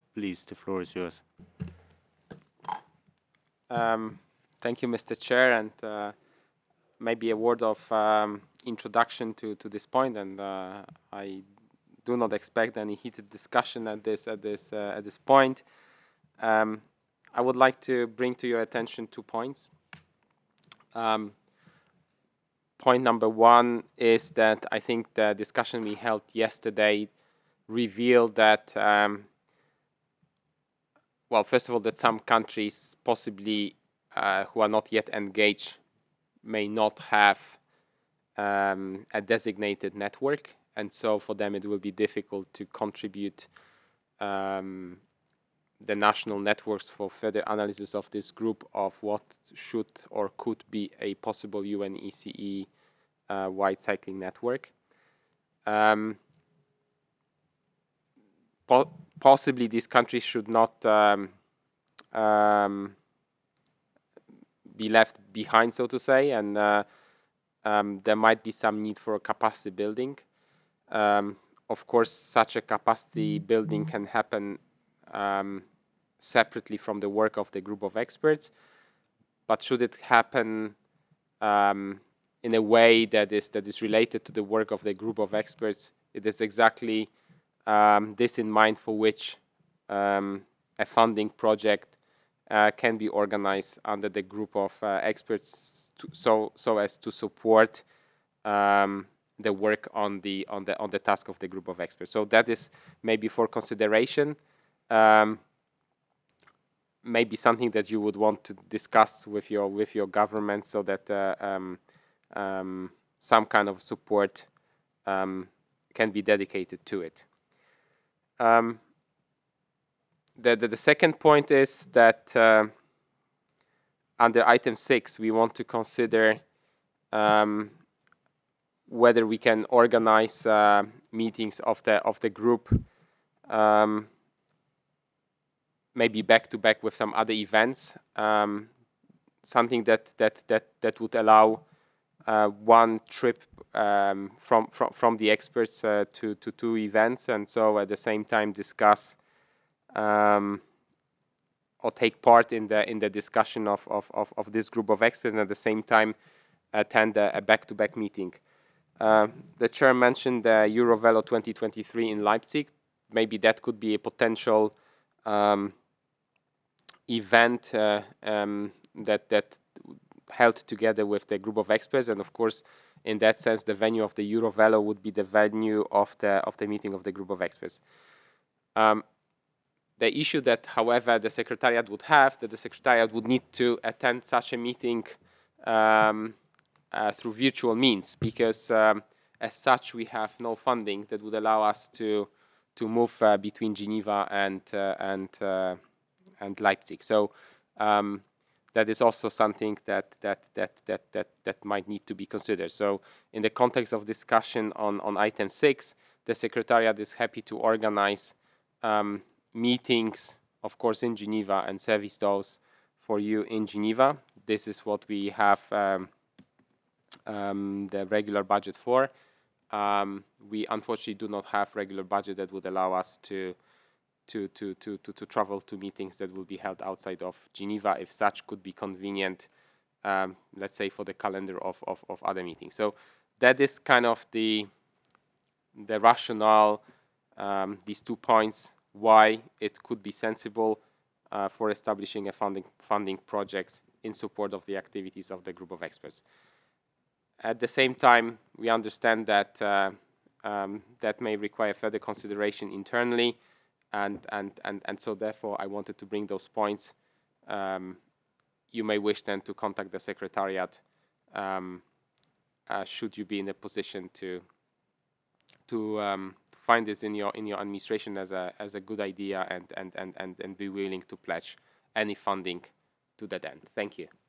Please, the floor is yours. Thank you, Mr. Chair, and maybe a word of introduction to this point. And I do not expect any heated discussion at this point. Um, I would like to bring to your attention 2 points. Um, Point number one is that I think the discussion we held yesterday revealed that, well, first of all, that some countries possibly who are not yet engaged may not have a designated network, and so for them it will be difficult to contribute the national networks for further analysis of this group of what should or could be a possible UNECE wide cycling network. Um, Possibly these countries should not um, be left behind, so to say, and there might be some need for capacity building. Of course, such a capacity building can happen separately from the work of the group of experts, but should it happen in a way that is related to the work of the group of experts, it is exactly this in mind for which a funding project can be organized under the group of experts, so as to support the work on the task of the group of experts. So that is maybe for consideration. Um, Maybe something that you would want to discuss with your government, so that some kind of support can be dedicated to it. The second point is that under item 6 we want to consider whether we can organize meetings of the group, maybe back to back with some other events, something that would allow one trip from the experts to two events, and so at the same time discuss or take part in the discussion of this group of experts, and at the same time attend a back-to-back meeting. The chair mentioned the Eurovelo 2023 in Leipzig. Maybe that could be a potential event that held together with the group of experts, and of course, in that sense, the venue of the Eurovelo would be the venue of the meeting of the group of experts. The issue that, however, the secretariat would have, that the secretariat would need to attend such a meeting through virtual means, because as such we have no funding that would allow us to move between Geneva and Leipzig. So that is also something that might need to be considered. So in the context of discussion on item 6, the secretariat is happy to organize meetings, of course, in Geneva, and service those for you in Geneva. This is what we have the regular budget for. We unfortunately do not have regular budget that would allow us to travel to meetings that will be held outside of Geneva, if such could be convenient, let's say for the calendar of other meetings. So that is kind of the rationale, these 2 points, why it could be sensible for establishing a funding projects in support of the activities of the group of experts. At the same time, we understand that that may require further consideration internally, and so therefore I wanted to bring those points. You may wish then to contact the secretariat should you be in a position to find this in your administration as a good idea, and be willing to pledge any funding to that end. Thank you.